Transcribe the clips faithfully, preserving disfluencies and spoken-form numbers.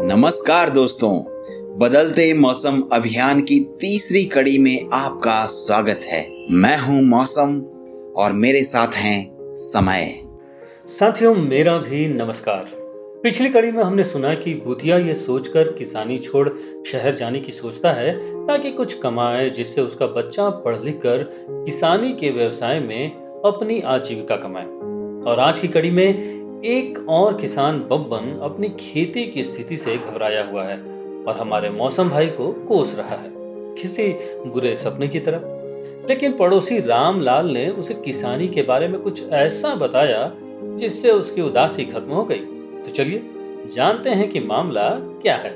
नमस्कार दोस्तों, बदलते मौसम अभियान की तीसरी कड़ी में आपका स्वागत है। मैं हूं मौसम और मेरे साथ हैं समय। साथियों, मेरा भी नमस्कार। पिछली कड़ी में हमने सुना कि भूतिया ये सोचकर किसानी छोड़ शहर जाने की सोचता है ताकि कुछ कमाए, जिससे उसका बच्चा पढ़ लिख कर किसानी के व्यवसाय में अपनी आजीविका कमाए। और आज की कड़ी में एक और किसान बब्बन अपनी खेती की स्थिति से घबराया हुआ है और हमारे मौसम भाई को कोस रहा है, किसी बुरे सपने की तरह। लेकिन पड़ोसी रामलाल ने उसे किसानी के बारे में कुछ ऐसा बताया जिससे उसकी उदासी खत्म हो गई। तो चलिए जानते हैं कि मामला क्या है।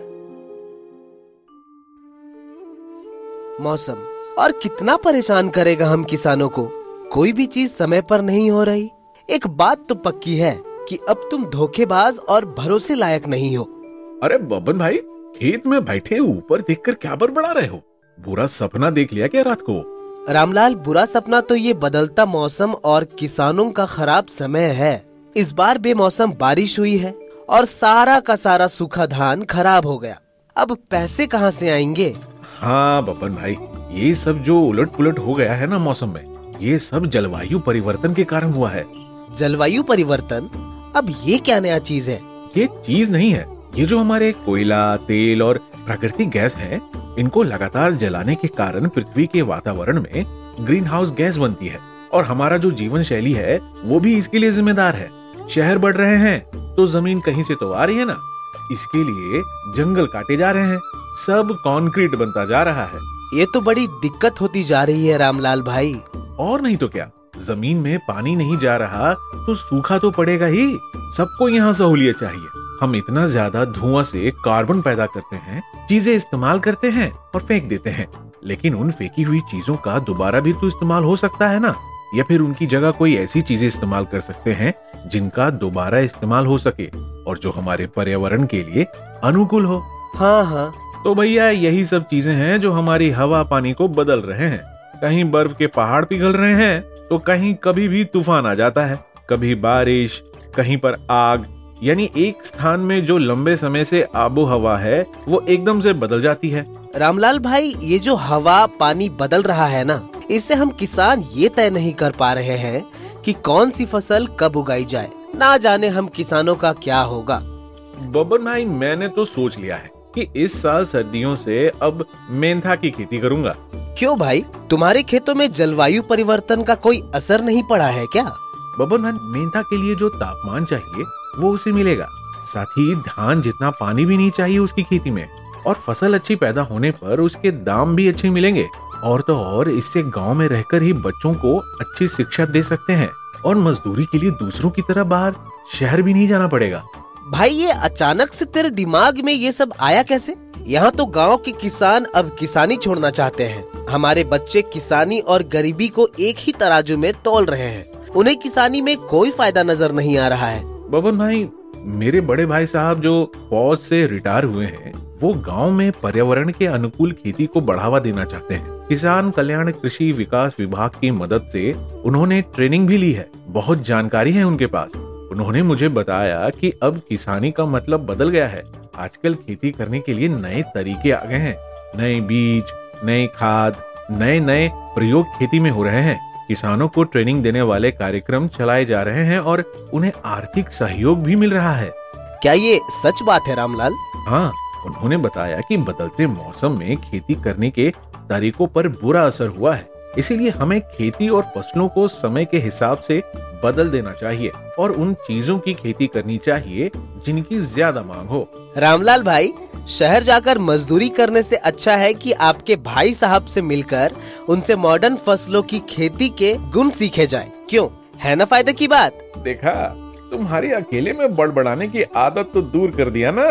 मौसम और कितना परेशान करेगा हम किसानों को। कोई भी चीज समय पर नहीं हो रही। एक बात तो पक्की है कि अब तुम धोखेबाज और भरोसे लायक नहीं हो। अरे बब्बन भाई, खेत में बैठे ऊपर देखकर क्या बड़बड़ा रहे हो? बुरा सपना देख लिया क्या रात को? रामलाल, बुरा सपना तो ये बदलता मौसम और किसानों का खराब समय है। इस बार बेमौसम बारिश हुई है और सारा का सारा सूखा धान खराब हो गया। अब पैसे कहाँ से आएंगे? हाँ बब्बन भाई, ये सब जो उलट पुलट हो गया है ना मौसम में, ये सब जलवायु परिवर्तन के कारण हुआ है। जलवायु परिवर्तन? अब ये क्या नया चीज है? ये चीज नहीं है। ये जो हमारे कोयला, तेल और प्राकृतिक गैस है, इनको लगातार जलाने के कारण पृथ्वी के वातावरण में ग्रीन हाउस गैस बनती है और हमारा जो जीवन शैली है वो भी इसके लिए जिम्मेदार है। शहर बढ़ रहे हैं तो जमीन कहीं से तो आ रही है ना, इसके लिए जंगल काटे जा रहे हैं, सब कंक्रीट बनता जा रहा है। ये तो बड़ी दिक्कत होती जा रही है रामलाल भाई। और नहीं तो क्या, जमीन में पानी नहीं जा रहा तो सूखा तो पड़ेगा ही। सबको यहाँ सहूलियत चाहिए। हम इतना ज्यादा धुआं से कार्बन पैदा करते हैं, चीजें इस्तेमाल करते हैं और फेंक देते हैं, लेकिन उन फेंकी हुई चीजों का दोबारा भी तो इस्तेमाल हो सकता है ना, या फिर उनकी जगह कोई ऐसी चीजें इस्तेमाल कर सकते हैं जिनका दोबारा इस्तेमाल हो सके और जो हमारे पर्यावरण के लिए अनुकूल हो। हाँ हाँ, तो भैया यही सब चीजें हैं जो हमारी हवा पानी को बदल रहे हैं। कहीं बर्फ के पहाड़ पिघल रहे हैं तो कहीं कभी भी तूफान आ जाता है, कभी बारिश, कहीं पर आग। यानी एक स्थान में जो लंबे समय से आबो हवा है वो एकदम से बदल जाती है। रामलाल भाई, ये जो हवा पानी बदल रहा है ना, इससे हम किसान ये तय नहीं कर पा रहे हैं कि कौन सी फसल कब उगाई जाए। ना जाने हम किसानों का क्या होगा। बब्बन भाई, मैंने तो सोच लिया है कि इस साल सर्दियों से अब मेंथा की खेती करूंगा। क्यों भाई, तुम्हारे खेतों में जलवायु परिवर्तन का कोई असर नहीं पड़ा है क्या? बब्बन भाई, मेंथा के लिए जो तापमान चाहिए वो उसे मिलेगा, साथ ही धान जितना पानी भी नहीं चाहिए उसकी खेती में, और फसल अच्छी पैदा होने पर उसके दाम भी अच्छे मिलेंगे। और तो और इससे गांव में रहकर ही बच्चों को अच्छी शिक्षा दे सकते हैं और मजदूरी के लिए दूसरों की तरह बाहर शहर भी नहीं जाना पड़ेगा। भाई, ये अचानक से तेरे दिमाग में ये सब आया कैसे? यहाँ तो गांव के किसान अब किसानी छोड़ना चाहते हैं। हमारे बच्चे किसानी और गरीबी को एक ही तराजू में तौल रहे हैं। उन्हें किसानी में कोई फायदा नजर नहीं आ रहा है। बब्बन भाई, मेरे बड़े भाई साहब जो फौज से रिटायर हुए हैं, वो गांव में पर्यावरण के अनुकूल खेती को बढ़ावा देना चाहते हैं। किसान कल्याण कृषि विकास विभाग की मदद से उन्होंने ट्रेनिंग भी ली है, बहुत जानकारी है उनके पास। उन्होंने मुझे बताया कि अब किसानी का मतलब बदल गया है। आजकल खेती करने के लिए नए तरीके आ गए हैं, नए बीज, नए खाद, नए नए प्रयोग खेती में हो रहे हैं। किसानों को ट्रेनिंग देने वाले कार्यक्रम चलाए जा रहे हैं और उन्हें आर्थिक सहयोग भी मिल रहा है। क्या ये सच बात है रामलाल? हाँ, उन्होंने बताया कि बदलते मौसम में खेती करने के तरीकों पर बुरा असर हुआ है, इसीलिए हमें खेती और फसलों को समय के हिसाब से बदल देना चाहिए और उन चीजों की खेती करनी चाहिए जिनकी ज्यादा मांग हो। रामलाल भाई, शहर जाकर मजदूरी करने से अच्छा है कि आपके भाई साहब से मिलकर उनसे मॉडर्न फसलों की खेती के गुण सीखे जाए। क्यों, है ना फायदे की बात? देखा, तुम्हारी अकेले में बड़बड़ाने की आदत तो दूर कर दिया ना।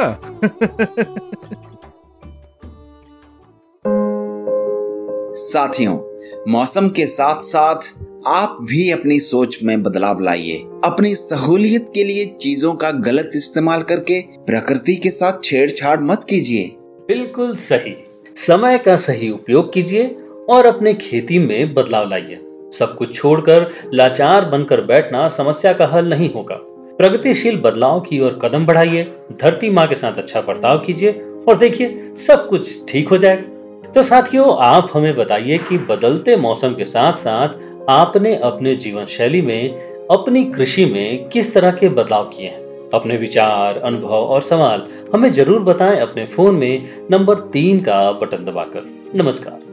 साथियों, मौसम के साथ साथ आप भी अपनी सोच में बदलाव लाइए। अपनी सहूलियत के लिए चीजों का गलत इस्तेमाल करके प्रकृति के साथ छेड़छाड़ मत कीजिए। बिल्कुल सही। समय का सही उपयोग कीजिए और अपने खेती में बदलाव लाइए। सब कुछ छोड़कर लाचार बनकर बैठना समस्या का हल नहीं होगा। प्रगतिशील बदलाव की ओर कदम बढ़ाइए, धरती माँ के साथ अच्छा बर्ताव कीजिए और देखिए सब कुछ ठीक हो जाएगा। तो साथियों, आप हमें बताइए कि बदलते मौसम के साथ साथ आपने अपने जीवन शैली में, अपनी कृषि में किस तरह के बदलाव किए हैं। अपने विचार, अनुभव और सवाल हमें जरूर बताएं अपने फोन में नंबर तीन का बटन दबाकर। नमस्कार।